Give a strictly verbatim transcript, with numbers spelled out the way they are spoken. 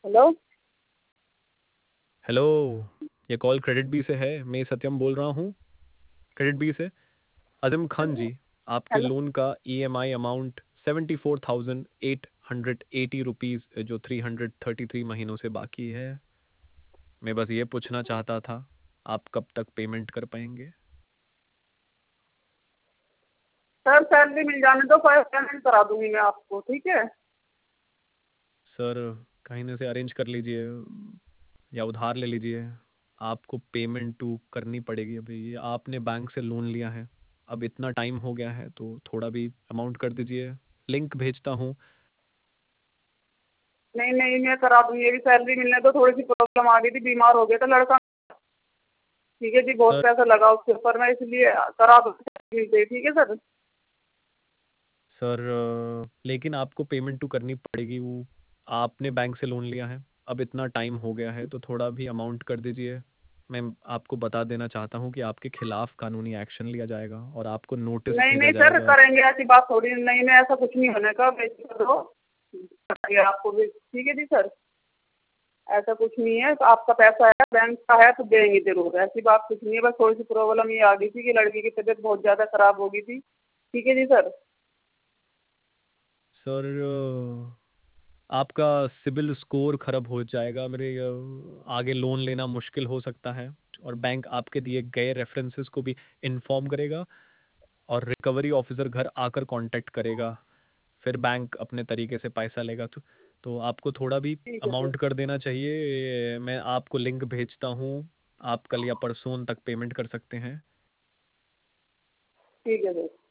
Hello. Hello, ये call KreditBee से है। मैं सत्यम बोल रहा हूँ क्रेडिट बी से। अज़म खान जी, आपके हेलो। लोन का EMI amount seventy four thousand eight hundred eighty rupees जो थ्री हंड्रेड थर्टी थ्री महीनों से बाकी है। मैं बस ये पूछना चाहता था, आप कब तक पेमेंट कर पाएंगे? सर सैलरी मिल जाने दो, फिर पेमेंट करा दूंगी मैं आपको, ठीक है। सर, कहीं ना से अरेंज कर लीजिए या उधार ले लीजिए। आपको पेमेंट टू करनी पड़ेगी। अभी ये आपने बैंक से लोन लिया है, अब इतना टाइम हो गया है तो थोड़ा भी अमाउंट कर दीजिए। लिंक भेजता हूँ। नहीं नहीं, मैं करा दूंगी, अभी सैलरी मिलने दो। थोड़ी सी प्रॉब्लम आ गई थी, बीमार हो गया था लड़का। ठीक है जी, बहुत सर पैसा लगा उसके ऊपर, मैं इसलिए करा दूंगी, ठीक है सर। सर अ, लेकिन आपको पेमेंट टू करनी पड़ेगी। वो आपने बैंक से लोन लिया है, अब इतना टाइम हो गया है तो थोड़ा भी अमाउंट कर दीजिए। मैं आपको बता देना चाहता हूँ कि आपके खिलाफ कानूनी एक्शन लिया जाएगा और आपको नोटिस नहीं भेजा नहीं सर, जाएगा। करेंगे, ऐसी बात थोड़ी नहीं, नहीं ऐसा कुछ नहीं होने का, बेच कर दो, बताइए आपको भी, ठीक है जी सर। ऐसा कुछ नहीं है, आपका पैसा है, बैंक का है तो देंगे जरूर, ऐसी बात कुछ नहीं है। बस थोड़ी सी प्रॉब्लम ये आ गई थी कि लड़की की तबीयत बहुत ज्यादा खराब हो गई थी, ठीक है जी सर। सर अ, आपका सिबिल स्कोर खराब हो जाएगा। मेरे अ, आगे लोन लेना मुश्किल हो सकता है और बैंक आपके दिए गए रेफरेंसेस को भी इन्फॉर्म करेगा और रिकवरी ऑफिसर घर आकर कांटेक्ट करेगा। फिर बैंक अपने तरीके से पैसा लेगा। तो तो आपको थोड़ा भी ठीक है सर। अमाउंट कर देना चाहिए। मैं आपको लिंक भेजता हूँ, आप कल या परसों तक पेमेंट कर सकते हैं। ठीक है सर।